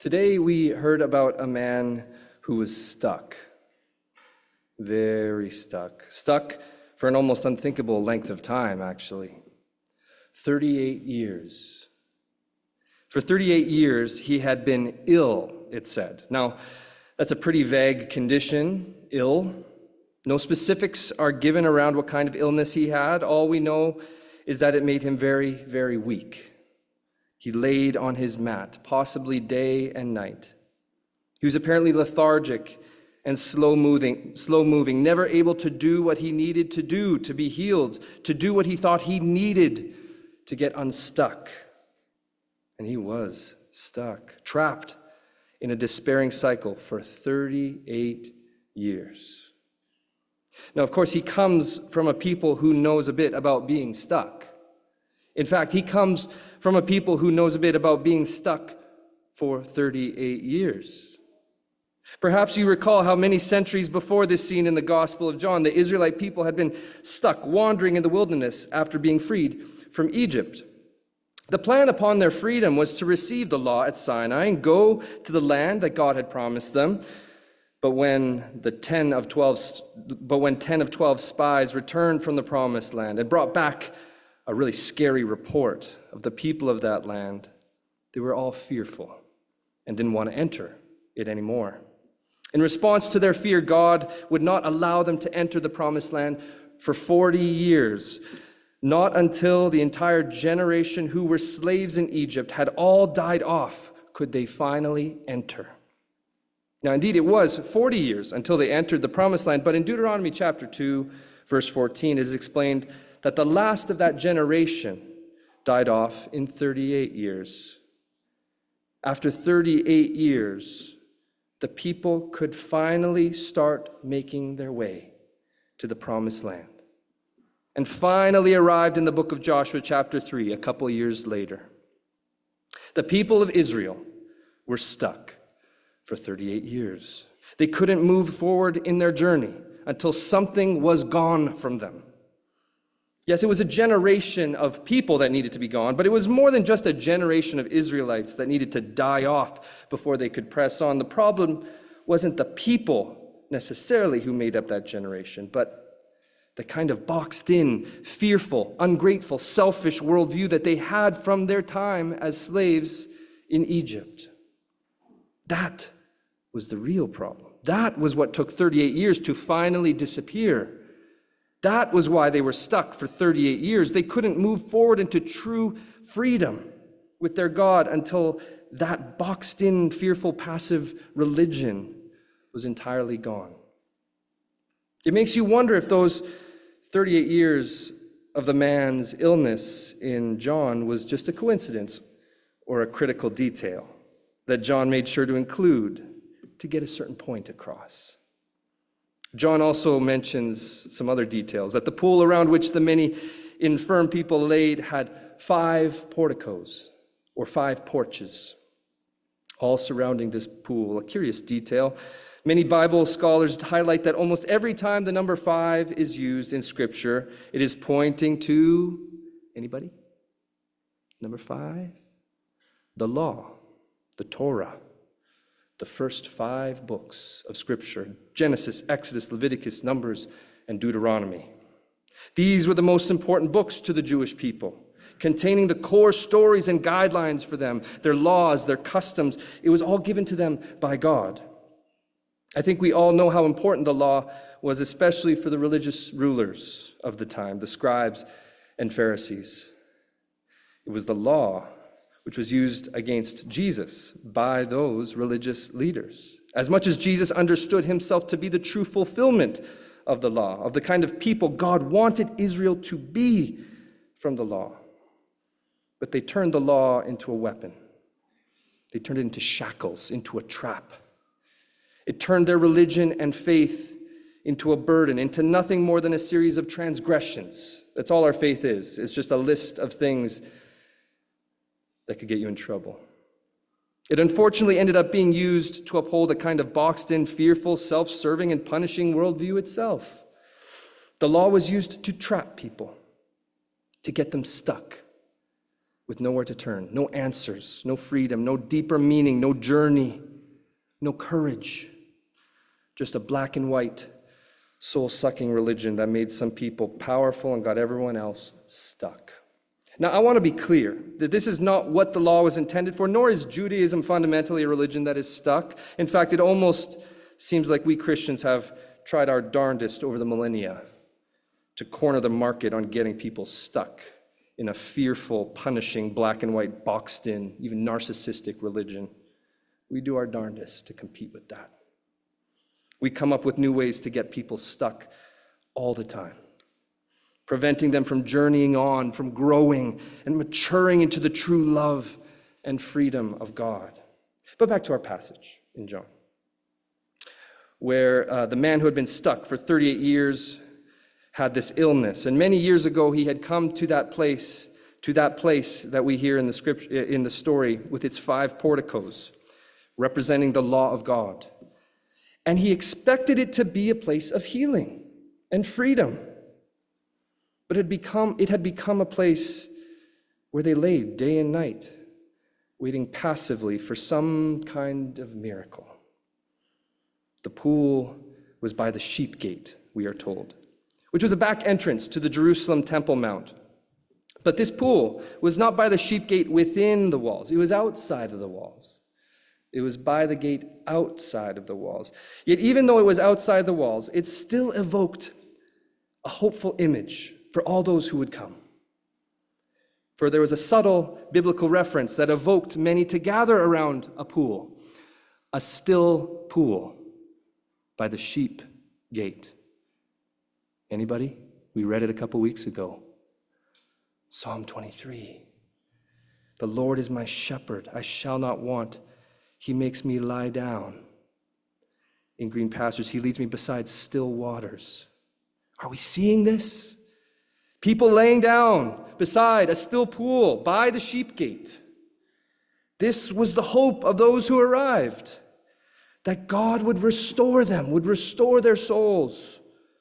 Today we heard about a man who was stuck, very stuck for an almost unthinkable length of time, actually. 38 years. For 38 years, he had been ill, it said. Now, that's a pretty vague condition, ill. No specifics are given around what kind of illness he had. All we know is that it made him very, very weak. He laid on his mat, possibly day and night. He was apparently lethargic and slow-moving, never able to do what he needed to do to be healed, to do what he thought he needed to get unstuck. And he was stuck, trapped in a despairing cycle for 38 years. Now, of course, he comes from a people who knows a bit about being stuck. In fact, he comes from a people who knows a bit about being stuck for 38 years. Perhaps you recall how many centuries before this scene in the Gospel of John, the Israelite people had been stuck, wandering in the wilderness after being freed from Egypt. The plan upon their freedom was to receive the law at Sinai and go to the land that God had promised them. But when 10 of 12 spies returned from the promised land and brought back a really scary report of the people of that land, they were all fearful and didn't want to enter it anymore. In response to their fear, God would not allow them to enter the promised land for 40 years. Not until the entire generation who were slaves in Egypt had all died off could they finally enter. Now, indeed, it was 40 years until they entered the promised land, but in Deuteronomy chapter 2, verse 14, it is explained that the last of that generation died off in 38 years. After 38 years, the people could finally start making their way to the promised land, and finally arrived in the book of Joshua chapter 3 a couple years later. The people of Israel were stuck for 38 years. They couldn't move forward in their journey until something was gone from them. Yes, it was a generation of people that needed to be gone, but it was more than just a generation of Israelites that needed to die off before they could press on. The problem wasn't the people necessarily who made up that generation, but the kind of boxed-in, fearful, ungrateful, selfish worldview that they had from their time as slaves in Egypt. That was the real problem. That was what took 38 years to finally disappear. That was why they were stuck for 38 years. They couldn't move forward into true freedom with their God until that boxed-in, fearful, passive religion was entirely gone. It makes you wonder if those 38 years of the man's illness in John was just a coincidence or a critical detail that John made sure to include to get a certain point across. John also mentions some other details, that the pool around which the many infirm people laid had 5 porticos, or 5 porches, all surrounding this pool. A curious detail. Many Bible scholars highlight that almost every time the number 5 is used in Scripture, it is pointing to, anybody? Number 5? The law, the Torah. The first 5 books of Scripture, Genesis, Exodus, Leviticus, Numbers, and Deuteronomy. These were the most important books to the Jewish people, containing the core stories and guidelines for them, their laws, their customs. It was all given to them by God. I think we all know how important the law was, especially for the religious rulers of the time, the scribes and Pharisees. It was the law which was used against Jesus by those religious leaders. As much as Jesus understood himself to be the true fulfillment of the law, of the kind of people God wanted Israel to be from the law. But they turned the law into a weapon. They turned it into shackles, into a trap. It turned their religion and faith into a burden, into nothing more than a series of transgressions. That's all our faith is. It's just a list of things that could get you in trouble. It unfortunately ended up being used to uphold a kind of boxed-in, fearful, self-serving, and punishing worldview itself. The law was used to trap people, to get them stuck, with nowhere to turn, no answers, no freedom, no deeper meaning, no journey, no courage. Just a black and white, soul-sucking religion that made some people powerful and got everyone else stuck. Now, I want to be clear that this is not what the law was intended for, nor is Judaism fundamentally a religion that is stuck. In fact, it almost seems like we Christians have tried our darndest over the millennia to corner the market on getting people stuck in a fearful, punishing, black and white, boxed-in, even narcissistic religion. We do our darndest to compete with that. We come up with new ways to get people stuck all the time, preventing them from journeying on, from growing and maturing into the true love and freedom of God. But back to our passage in John, where the man who had been stuck for 38 years had this illness. And many years ago, he had come to that place that we hear in the scripture, in the story, with its 5 porticos, representing the law of God. And he expected it to be a place of healing and freedom. But it had become a place where they laid day and night, waiting passively for some kind of miracle. The pool was by the sheep gate, we are told, which was a back entrance to the Jerusalem Temple Mount. But this pool was not by the sheep gate within the walls. It was outside of the walls. It was by the gate outside of the walls. Yet even though it was outside the walls, it still evoked a hopeful image for all those who would come. For there was a subtle biblical reference that evoked many to gather around a pool, a still pool by the sheep gate. Anybody? We read it a couple weeks ago. Psalm 23. The Lord is my shepherd, I shall not want. He makes me lie down in green pastures. He leads me beside still waters. Are we seeing this? People laying down beside a still pool by the sheep gate. This was the hope of those who arrived, that God would restore them, would restore their souls.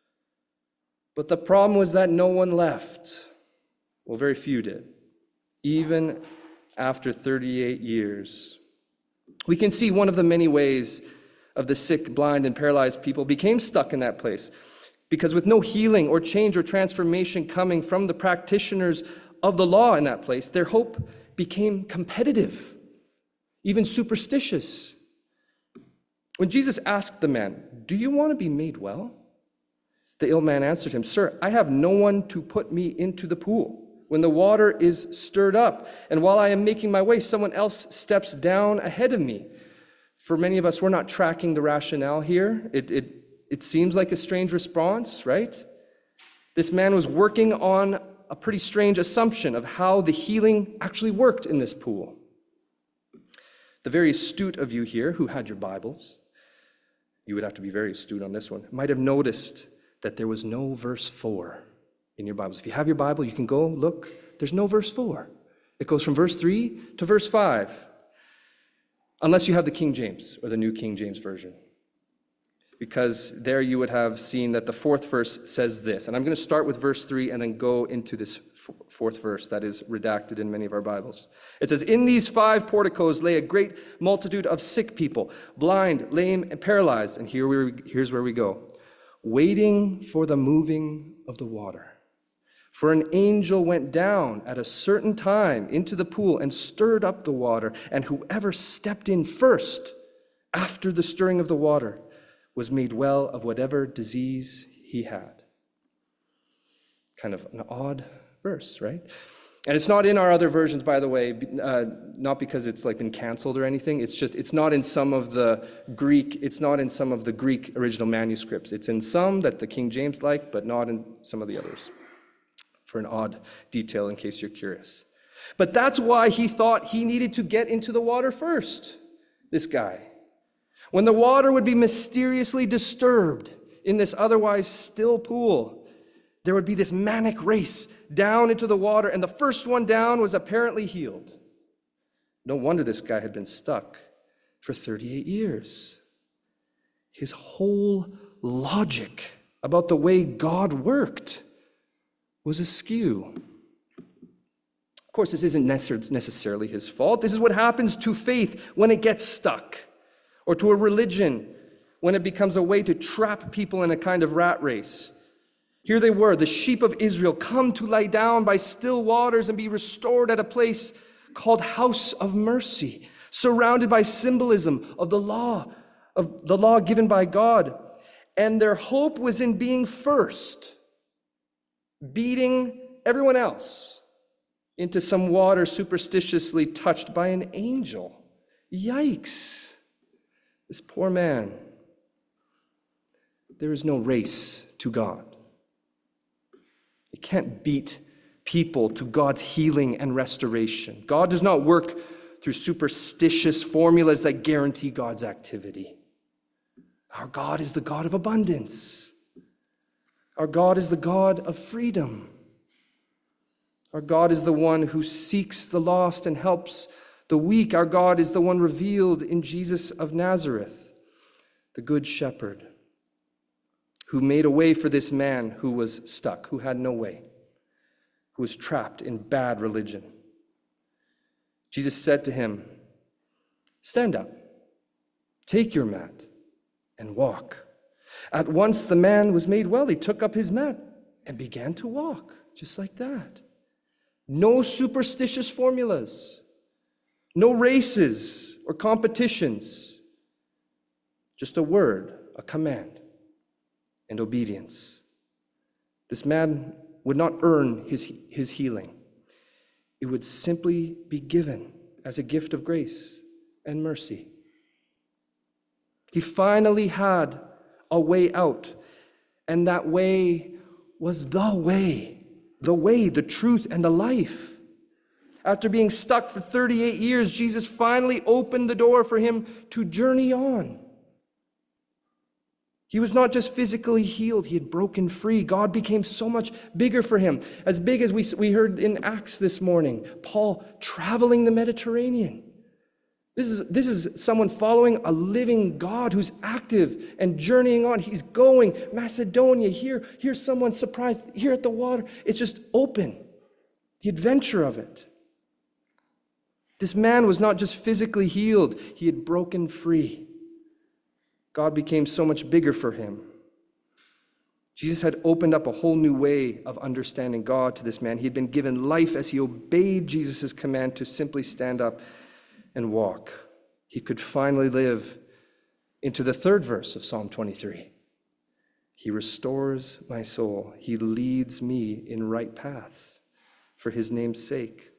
But the problem was that no one left. Well, very few did, even after 38 years. We can see one of the many ways of the sick, blind, and paralyzed people became stuck in that place, because with no healing or change or transformation coming from the practitioners of the law in that place, their hope became competitive, even superstitious. When Jesus asked the man, "Do you want to be made well?" the ill man answered him, "Sir, I have no one to put me into the pool when the water is stirred up, and while I am making my way, someone else steps down ahead of me." For many of us, we're not tracking the rationale here. It seems like a strange response, right? This man was working on a pretty strange assumption of how the healing actually worked in this pool. The very astute of you here who had your Bibles, you would have to be very astute on this one, might have noticed that there was no verse 4 in your Bibles. If you have your Bible, you can go look. There's no verse 4. It goes from verse 3 to verse 5, unless you have the King James or the New King James Version, because there you would have seen that the 4th verse says this. And I'm going to start with verse 3 and then go into this 4th verse that is redacted in many of our Bibles. It says, "In these 5 porticos lay a great multitude of sick people, blind, lame, and paralyzed." And here's where we go. "Waiting for the moving of the water. For an angel went down at a certain time into the pool and stirred up the water, and whoever stepped in first after the stirring of the water was made well of whatever disease he had." Kind of an odd verse, right? And it's not in our other versions, by the way, not because it's like been canceled or anything. It's not in some of the Greek original manuscripts. It's in some that the King James liked, but not in some of the others. For an odd detail in case you're curious. But that's why he thought he needed to get into the water first, this guy. When the water would be mysteriously disturbed in this otherwise still pool, there would be this manic race down into the water, and the first one down was apparently healed. No wonder this guy had been stuck for 38 years. His whole logic about the way God worked was askew. course, this isn't necessarily his fault. This is what happens to faith when it gets stuck, or to a religion when it becomes a way to trap people in a kind of rat race. Here they were, the sheep of Israel, come to lie down by still waters and be restored at a place called House of Mercy, surrounded by symbolism of the law given by God. And their hope was in being first, beating everyone else into some water superstitiously touched by an angel. Yikes! This poor man. There is no race to God. You can't beat people to God's healing and restoration. God does not work through superstitious formulas that guarantee God's activity. Our God is the God of abundance. Our God is the God of freedom. Our God is the one who seeks the lost and helps the weak. Our God is the one revealed in Jesus of Nazareth, the Good Shepherd, who made a way for this man who was stuck, who had no way, who was trapped in bad religion. Jesus said to him, "Stand up, take your mat, and walk." At once the man was made well. He took up his mat and began to walk, just like that. No superstitious formulas, no races or competitions, just a word, a command, and obedience. This man would not earn his healing. It would simply be given as a gift of grace and mercy. He finally had a way out, and that way was the way, the truth, and the life. After being stuck for 38 years, Jesus finally opened the door for him to journey on. He was not just physically healed, he had broken free. God became so much bigger for him. As big as we heard in Acts this morning, Paul traveling the Mediterranean. This is someone following a living God who's active and journeying on. He's going, Macedonia, here's someone surprised, here at the water. It's just open, the adventure of it. This man was not just physically healed, he had broken free. God became so much bigger for him. Jesus had opened up a whole new way of understanding God to this man. He had been given life as he obeyed Jesus' command to simply stand up and walk. He could finally live into the third verse of Psalm 23. He restores my soul. He leads me in right paths for his name's sake.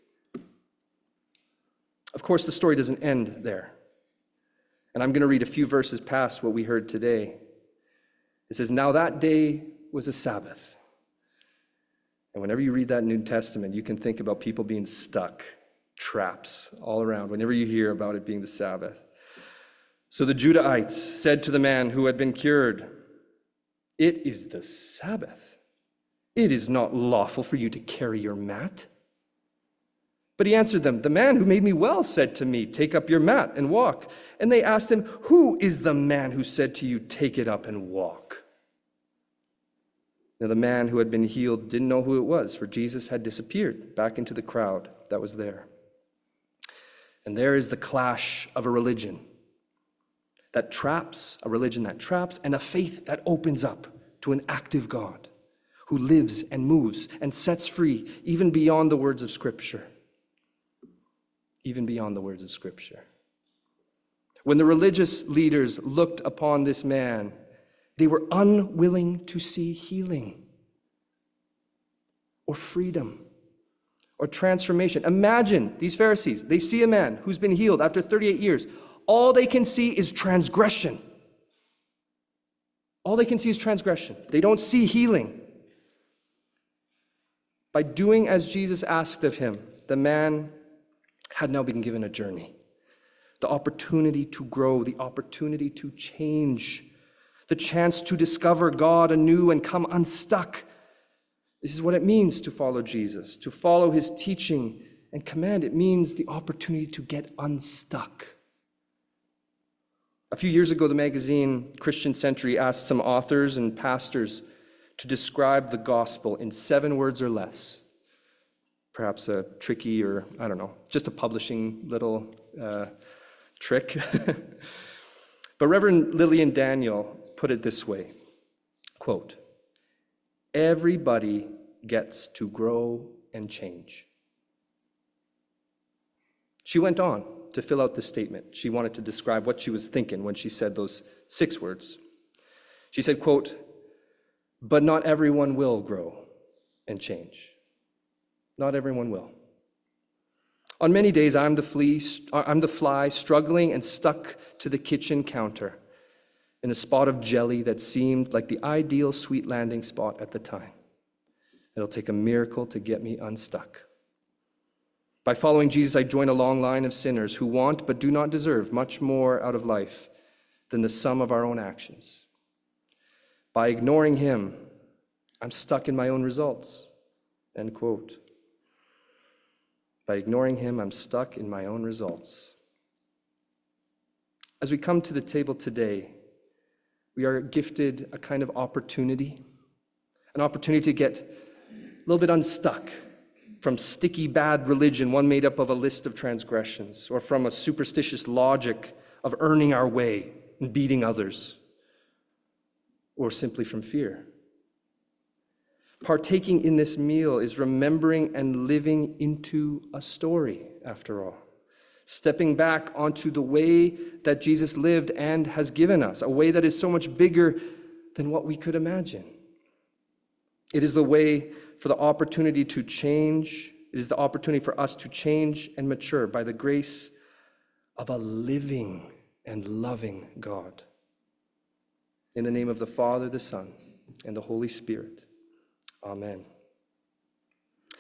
Of course, the story doesn't end there. And I'm going to read a few verses past what we heard today. It says, "Now that day was a Sabbath." And whenever you read that New Testament, you can think about people being stuck, traps all around, whenever you hear about it being the Sabbath. "So the Judahites said to the man who had been cured, 'It is the Sabbath. It is not lawful for you to carry your mat.' But he answered them, 'The man who made me well said to me, take up your mat and walk.' And they asked him, 'Who is the man who said to you, take it up and walk?' Now the man who had been healed didn't know who it was, for Jesus had disappeared back into the crowd that was there. And there is the clash of a religion that traps, and a faith that opens up to an active God who lives and moves and sets free even beyond the words of Scripture. Even beyond the words of Scripture. When the religious leaders looked upon this man, they were unwilling to see healing or freedom or transformation. Imagine these Pharisees. They see a man who's been healed after 38 years. All they can see is transgression. All they can see is transgression. They don't see healing. By doing as Jesus asked of him, the man had now been given a journey, the opportunity to grow, the opportunity to change, the chance to discover God anew and come unstuck. This is what it means to follow Jesus, to follow his teaching and command. It means the opportunity to get unstuck. A few years ago, the magazine Christian Century asked some authors and pastors to describe the gospel in 7 words or less. perhaps a tricky or, I don't know, just a publishing little trick. But Reverend Lillian Daniel put it this way, quote, "Everybody gets to grow and change." She went on to fill out the statement. She wanted to describe what she was thinking when she said those 6 words. She said, quote, "But not everyone will grow and change. Not everyone will. On many days, I'm the fly struggling and stuck to the kitchen counter in a spot of jelly that seemed like the ideal sweet landing spot at the time. It'll take a miracle to get me unstuck. By following Jesus, I join a long line of sinners who want but do not deserve much more out of life than the sum of our own actions. By ignoring him, I'm stuck in my own results." End quote. By ignoring him, I'm stuck in my own results. As we come to the table today, we are gifted a kind of opportunity, an opportunity to get a little bit unstuck from sticky bad religion, one made up of a list of transgressions, or from a superstitious logic of earning our way and beating others, or simply from fear. Partaking in this meal is remembering and living into a story, after all. Stepping back onto the way that Jesus lived and has given us, a way that is so much bigger than what we could imagine. It is the way for the opportunity to change. It is the opportunity for us to change and mature by the grace of a living and loving God. In the name of the Father, the Son, and the Holy Spirit. Amen.